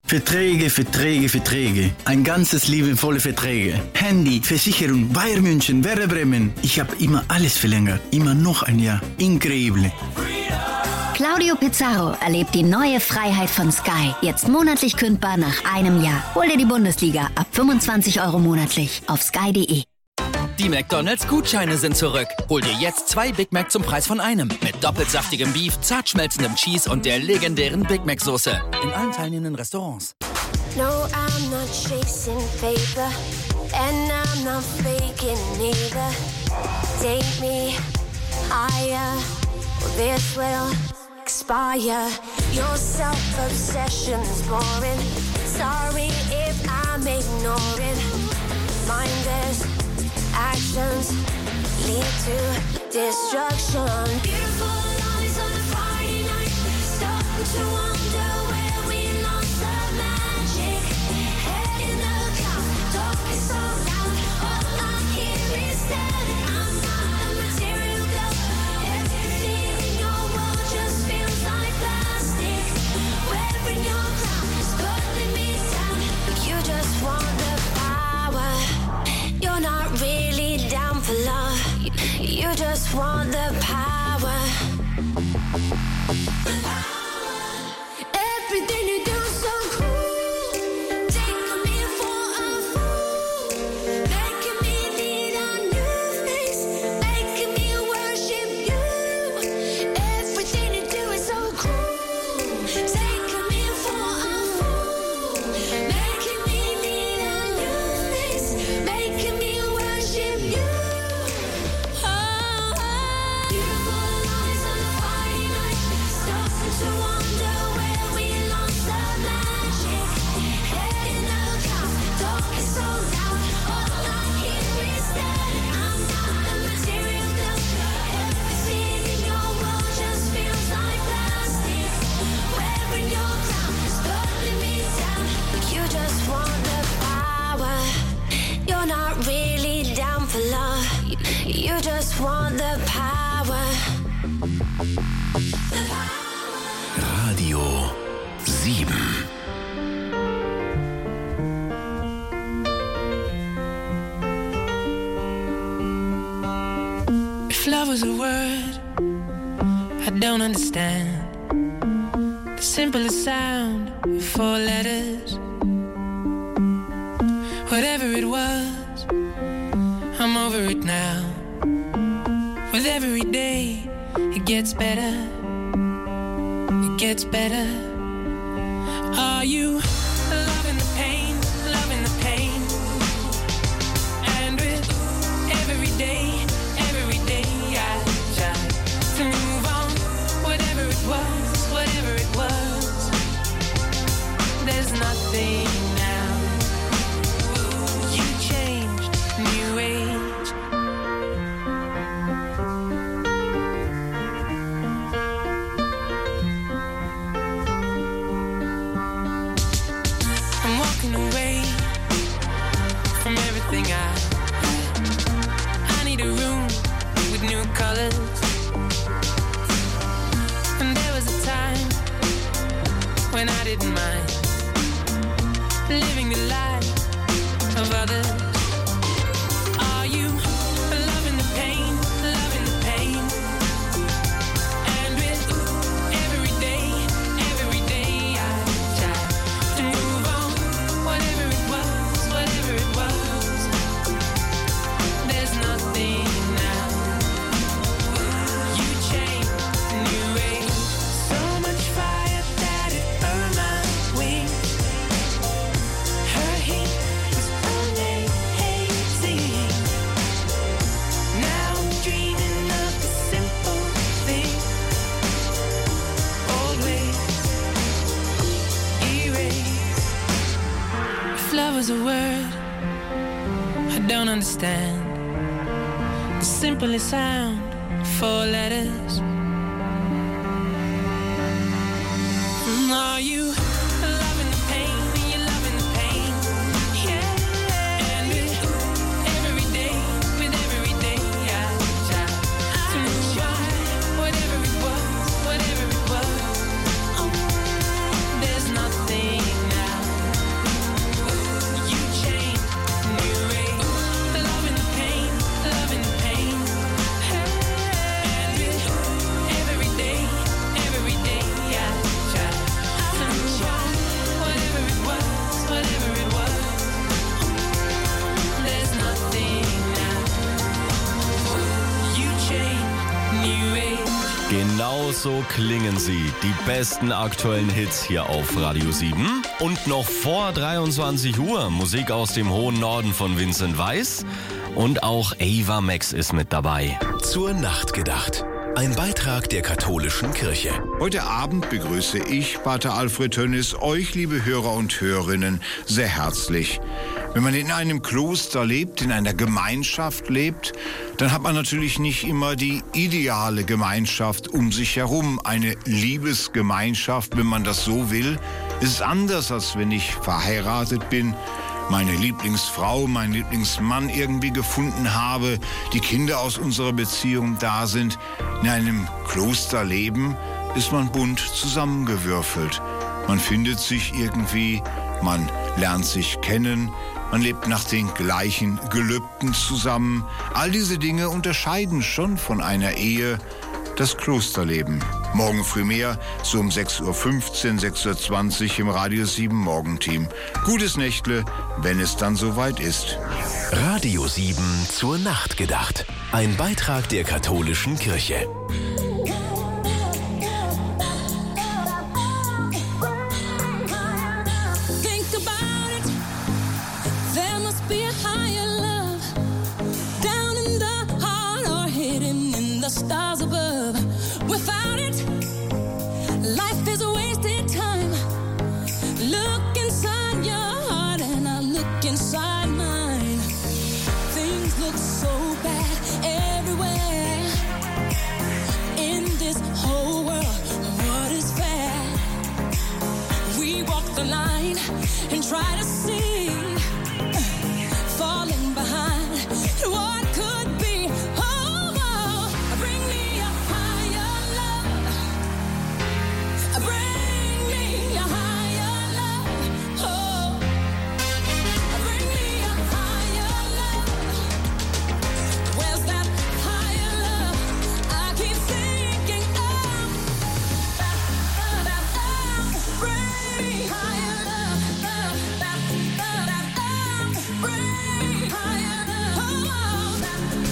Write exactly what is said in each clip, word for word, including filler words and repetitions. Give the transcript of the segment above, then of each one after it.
Verträge, Verträge, Verträge. Ein ganzes Leben voller Verträge. Handy, Versicherung, Bayern München, Werder Bremen. Ich habe immer alles verlängert. Immer noch ein Jahr. Increíble. Claudio Pizarro erlebt die neue Freiheit von Sky. Jetzt monatlich kündbar nach einem Jahr. Hol dir die Bundesliga ab fünfundzwanzig Euro monatlich auf sky punkt de. Die McDonald's-Gutscheine sind zurück. Hol dir jetzt zwei Big Mac zum Preis von einem. Mit doppelt saftigem Beef, zart schmelzendem Cheese und der legendären Big Mac-Soße. In allen teilnehmenden Restaurants. No, I'm not chasing paper. And I'm not faking neither. Take me higher. Well, this will expire. Your self-obsession's boring. Sorry if I'm ignoring. Mindless actions lead to destruction. Beautiful lies on a Friday night. Starting to wonder where we lost the magic. Head in the clouds, talking so loud. All I hear is that I'm not a material girl. Everything in your world just feels like plastic. Wearing your crown is pulling me down. You just want the power. You're not really down for love. You, you just want the power. Everything you do is so cool. Taking me for a fool. Making me need a new face. Making me worship you. Everything you do is so cool. Taking me for a fool. Making me need a new face. Making me worship you. Oh, oh. Beautiful lies on a Friday night. Starting to wonder where we lost the magic. Head in the clouds, talking so loud. All I hear is that I'm not a material girl. Everything in your world just feels like plastic. Wearing your crown is pulling me down. You just want the power. You're not really down for love. You, you just want the power. The power. Radio sieben. If love was a word I don't understand, the simplest sound, four letters. Whatever it was, I'm over it now. With every day, it gets better. It gets better. Are you loving the pain, loving the pain? And with every day, every day I try to move on. Whatever it was, whatever it was, there's nothing now. You changed, new age. I'm walking away from everything I I need a room with new colors. And there was a time when I didn't mind living the life of others. Are you loving the pain, loving the pain? And with every day, every day I try to move on. Whatever it was, whatever it was, there's nothing now. You changed, new age. So much fire that it burned my wings. Her heat was only hazy. Now I'm dreaming of the simple thing. Old ways erased. If love was a word I don't understand, the simplest sound, four letters. Mm, Are you loving the pain? Are you loving the pain? Yeah. And with every day, with every day I try to move on. Whatever it was, whatever it was, oh, there's nothing now. so klingen sie. Die besten aktuellen Hits hier auf Radio sieben. Und noch vor dreiundzwanzig Uhr Musik aus dem hohen Norden von Vincent Weiss. Und auch Ava Max ist mit dabei. Zur Nacht gedacht. Ein Beitrag der katholischen Kirche. Heute Abend begrüße ich, Pater Alfred Tönnis, euch, liebe Hörer und Hörerinnen, sehr herzlich. Wenn man in einem Kloster lebt, in einer Gemeinschaft lebt, dann hat man natürlich nicht immer die ideale Gemeinschaft um sich herum. Eine Liebesgemeinschaft, wenn man das so will, ist anders, als wenn ich verheiratet bin, meine Lieblingsfrau, meinen Lieblingsmann irgendwie gefunden habe, die Kinder aus unserer Beziehung da sind. In einem Klosterleben ist man bunt zusammengewürfelt. Man findet sich irgendwie, man lernt sich kennen, man lebt nach den gleichen Gelübden zusammen. All diese Dinge unterscheiden schon von einer Ehe das Klosterleben. Morgen früh mehr, so um sechs Uhr fünfzehn, sechs Uhr zwanzig im Radio sieben Morgenteam. Gutes Nächtle, wenn es dann soweit ist. Radio sieben zur Nacht gedacht. Ein Beitrag der katholischen Kirche. Think about it. There must be a higher love down in the heart or hidden in the stars above. Without it, life is a wasted time. Look inside your heart and I look inside mine. Things look so bad everywhere. In this whole world, what is fair? We walk the line and try to see, falling behind what could be. Oh, oh, bring me a higher love. Bring me a higher love. Oh, bring me a higher love. Where's that higher love? I keep thinking of. Bring me higher love. Bring me higher love. Bring me higher love.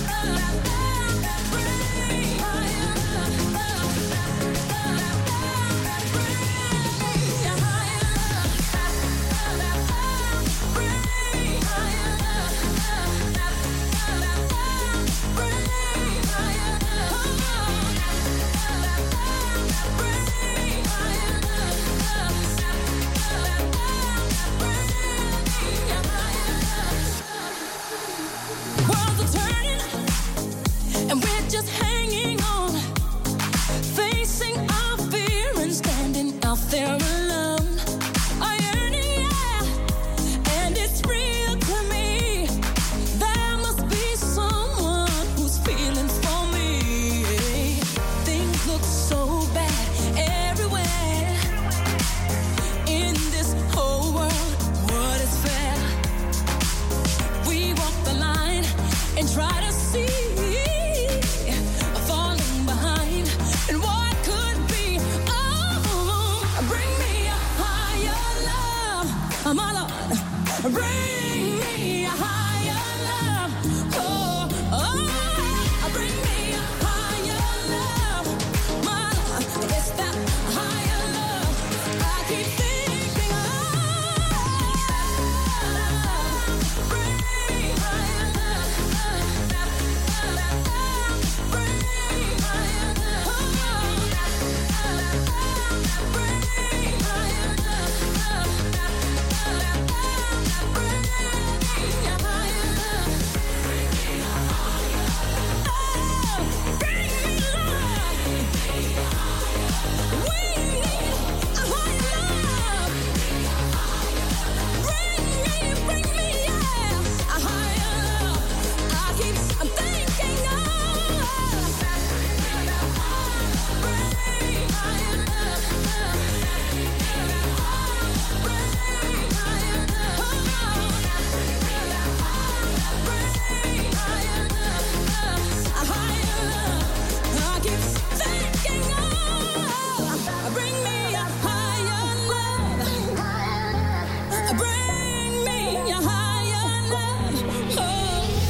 Worlds are turning, and we're just hanging on, facing our fear and standing out there alone. I yearning, yeah, and it's real to me. There must be someone who's feeling for me. Things look so bad everywhere. In this whole world, what is fair? We walk the line and try to see, falling behind and what could be. Oh, bring me a higher love, my Lord. Bring me a higher love. Oh, oh, bring me a higher love, my Lord. It's that higher love I keep thinking of. Bring me higher love. Bring me higher love. Bring me higher love.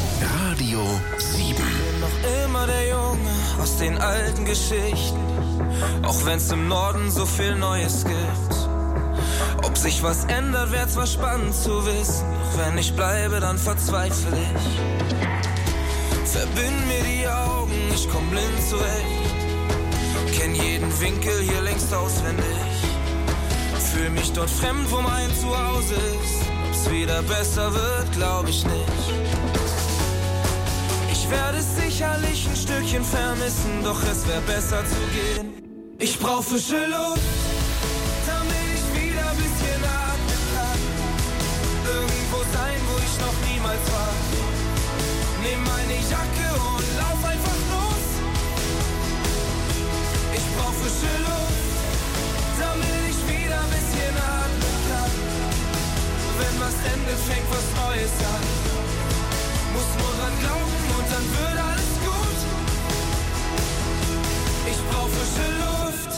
Radio sieben. Noch immer der Junge aus den alten Geschichten. auch wenn's im Norden so viel Neues gibt. Ob sich was ändert, wär zwar spannend zu wissen, doch wenn ich bleibe, dann verzweifle ich. Verbind mir die Augen, ich komm blind zurecht. Kenn jeden Winkel hier längst auswendig. Fühl mich dort fremd, wo mein Zuhause ist. Ob's wieder besser wird, glaub ich nicht. Ich werde es sicherlich ein Stückchen vermissen, doch es wär besser zu gehen. Ich brauch frische Luft, damit ich wieder ein bisschen atmen kann. Irgendwo sein, wo ich noch niemals war. Nimm meine Jacke und lauf einfach los. Ich brauch frische Luft, damit ich wieder ein bisschen atmen kann. Wenn was endet, fängt was Neues an. Muss nur dran glauben und dann wird alles gut. Ich brauch frische Luft.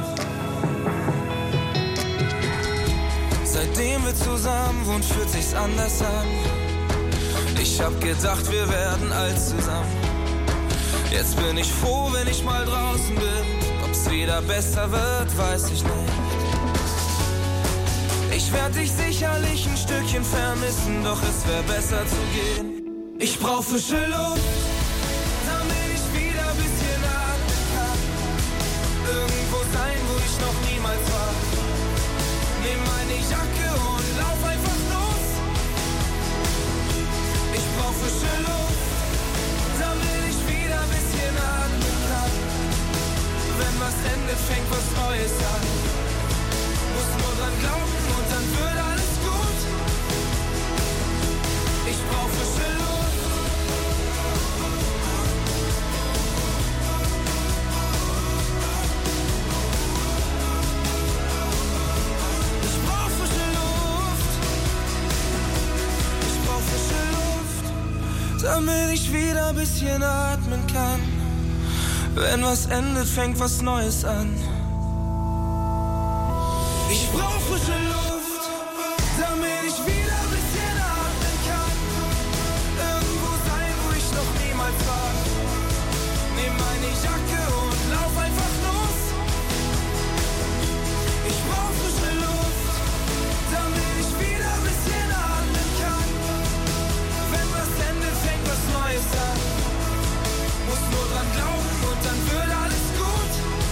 Seitdem wir zusammen wohnen, fühlt sich's anders an. Ich hab gedacht, wir werden alt zusammen. Jetzt bin ich froh, wenn ich mal draußen bin. Ob's wieder besser wird, weiß ich nicht. Ich werd dich sicherlich ein Stückchen vermissen, doch es wär besser zu gehen. Ich brauch frische Luft, damit ich wieder ein bisschen atmen kann. Irgendwo sein, wo ich noch niemals war. Nimm meine Jacke und lauf einfach los. Ich brauch frische Luft, damit ich wieder ein bisschen atmen kann. Wenn was endet, fängt was Neues an. Muss nur dran glauben und dann wird alles gut. Ich brauch frische Luft. Ich brauch frische Luft. Ich brauch frische Luft, damit ich wieder ein bisschen atmen kann. Wenn was endet, fängt was Neues an. Ich brauch frische Luft, damit ich wieder ein bisschen atmen kann. Irgendwo sein, wo ich noch niemals war. Nimm meine Jacke und lauf einfach los. Ich brauch frische Luft, damit ich wieder ein bisschen atmen kann. Wenn was endet, fängt was Neues an. Muss nur dran glauben und dann wird alles gut.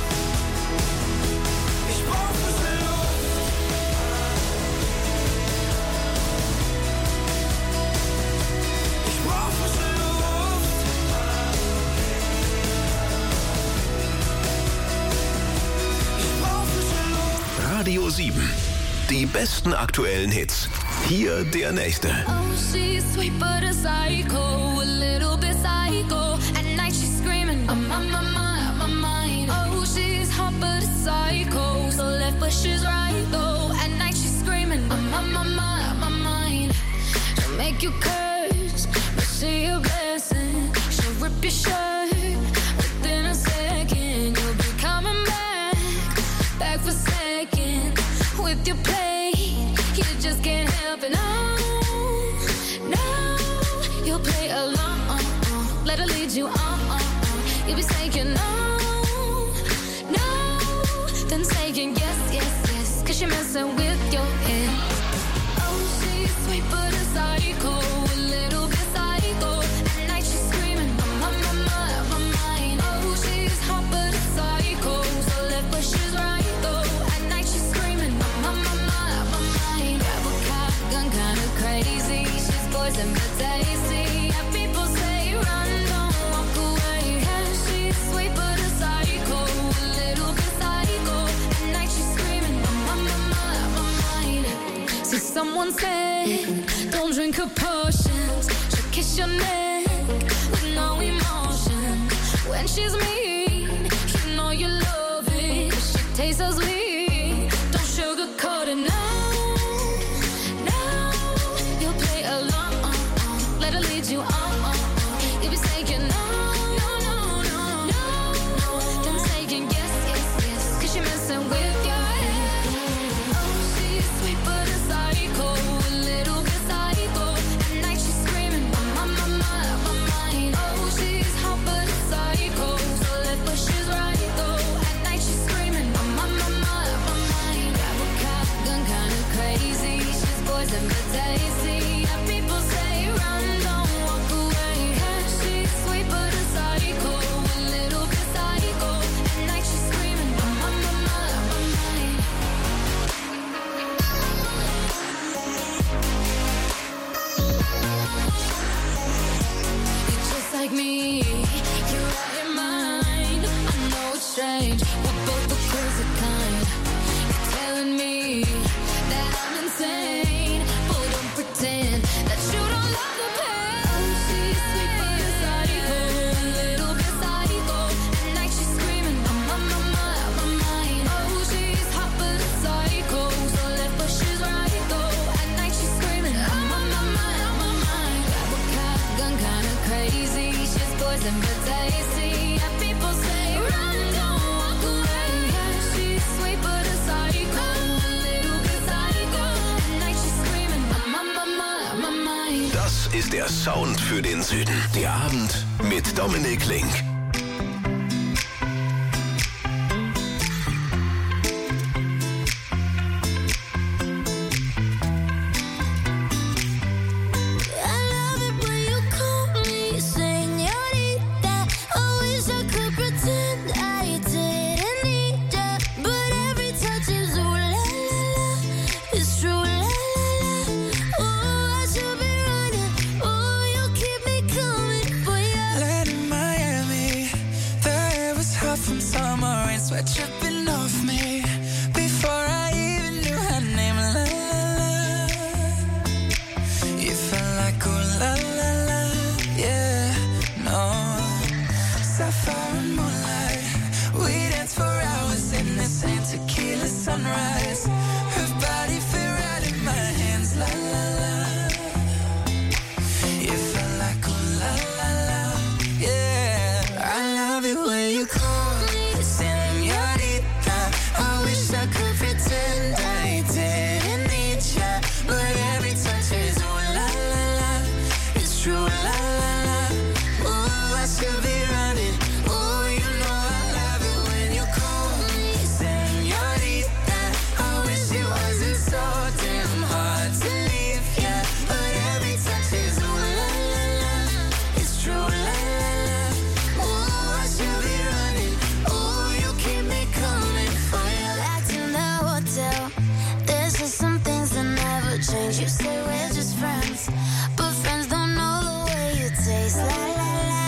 Ich brauch frische Luft. Ich brauch frische Luft. Ich brauch frische Luft. Radio sieben. Die besten aktuellen Hits. Hier der nächste. Oh, she's sweet but a psycho, a little bit psycho. At night she's screaming, I'm on my mind, my mind. Oh, she's hot but a psycho, so left but she's right though. At night she's screaming, I'm on my mind, my mind. She'll make you curse, but she a blessing. She'll rip your shirt within a second. You'll be coming back, back for second. With your play, you just can't help it. No, no, you'll play along. Let her lead you on. You'll be saying no, no, then saying yes, yes, yes. Cause you're messing with your head. Oh, she's sweet but a psycho, a little bit psycho. At night she's screaming, I'm on my mind, my mind. Oh, she's hot but a psycho, so left but she's right though. At night she's screaming, I'm on my mind, my mind. Grab a cop gun, kinda crazy. She's poison but tasty. Yeah, people say run, don't walk away. Yeah, she's sweet but a psycho, a little bit psycho. At night she's screaming, I'm on my mind, my mind. See, someone said, don't drink her potions. She'll kiss your neck with no emotion. When she's mean, you know you love it. She tastes so sweet, don't sugarcoat it, no, no. You'll play along, let her lead you on. You'll be saying no, no, no, no, no. Then saying yes, yes, yes. Cause you're messing with your head. Oh, she's sweet but a psycho, a little bit psycho. At night she's screaming, I'm on my mind, my mind. Oh, she's hot but a psycho, so left but she's right though. At night she's poison but tasty. Yeah, people say run, don't walk away. Yeah, she's sweet but a psycho, a little bit psycho. At night she's screaming, my, my, my, my, my mind. You're just like me, you're out your mind. I know it's strange, we're both the crazy kind. You're telling me that I'm insane, but don't pretend that you don't love the pain. Oh, she's sweet but a psycho, a little bit psycho. At night she's screaming, I'm on my mind, my mind. Oh, she's hot but a psycho, so left but she's right though. At night she's screaming, I'm on my mind, my mind. Grab a shotgun, kinda crazy. She's poison but tasty. Yeah, people say run, don't walk away. Yeah, she's sweet but a psycho, a little bit psycho. At night she's screaming, I'm on my mind, my mind. Das ist der Sound für den Süden. Der Abend mit Dominik Link. I love it when you call me señorita. I wish I could pretend I didn't need ya, but every touch is ooh la la la. It's true la la la. Oh, I should be running. Oh, you keep me coming for ya. Land in Miami, the air was hot from summer rain, sweat dripping off me before I even knew her name. La la la, you felt like ooh la la la, yeah, no. Sapphire and moonlight, we danced for hours in the same tequila sunrise. Her body fit right in my hands, la la la. You felt like ooh la la la, yeah. I love it when you call me señorita. I wish I could pretend I didn't need ya, but every touch is ooh la la la. It's true la la la. Ooh, I should be running. Ooh, you know I love it when you call me señorita. I wish it wasn't so damn hard to leave ya, but every touch is ooh la la la. It's true la la la. Ooh, I should be running. Ooh, you keep me coming for ya. Back in the hotel, there's just some things that never change. You say we're just friends, but friends don't know the way you taste. La la la.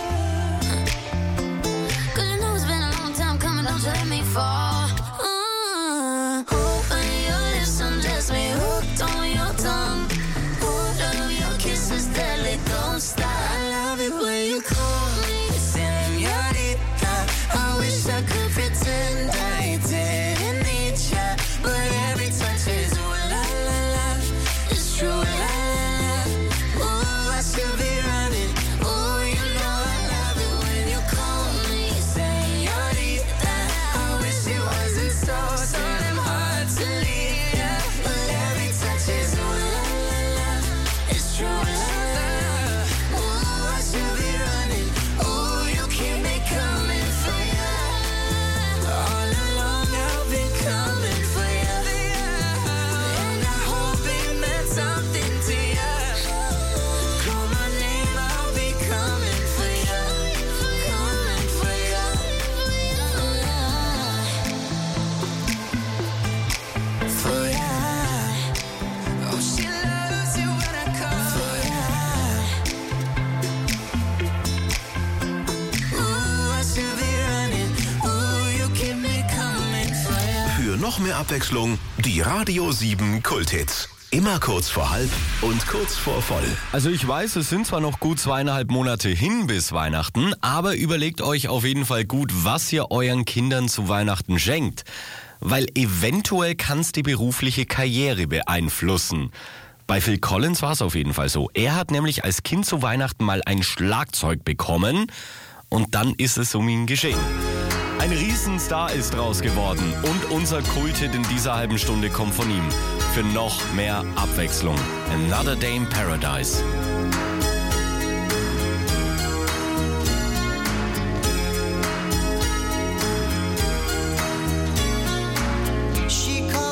Cause you know it's been a long time coming, don't you let me fall. Uh, open your lips, undress me, hooked on your tongue. Ooh, love your kisses, deadly, don't stop. I love it when you call me señorita. I wish I could pretend I didn't need ya, but every touch is ooh la la la. It's true la la la. Ooh, I should be running. Ooh, you know I love it when you call me señorita. I wish it wasn't so so damn hard to leave ya, but every touch is ooh la la la. It's true la la la. Ooh, I should be running. Ooh, you keep me coming for ya. All along I've been coming for ya, and I hope it meant something to ya. Call my name, I'll be coming for ya, coming for ya, for ya. Oh, she loves you when I call for ya. Ooh, I should be running. Ooh, you keep me coming for ya. Für noch mehr Abwechslung, die Radio sieben Kulthits. Immer kurz vor halb und kurz vor voll. Also ich weiß, es sind zwar noch gut zweieinhalb Monate hin bis Weihnachten, aber überlegt euch auf jeden Fall gut, was ihr euren Kindern zu Weihnachten schenkt. Weil eventuell kann es die berufliche Karriere beeinflussen. Bei Phil Collins war es auf jeden Fall so. Er hat nämlich als Kind zu Weihnachten mal ein Schlagzeug bekommen und dann ist es um ihn geschehen. Ein Riesenstar ist draus geworden und unser Kulthit in dieser halben Stunde kommt von ihm. Für noch mehr Abwechslung. Another Day in Paradise.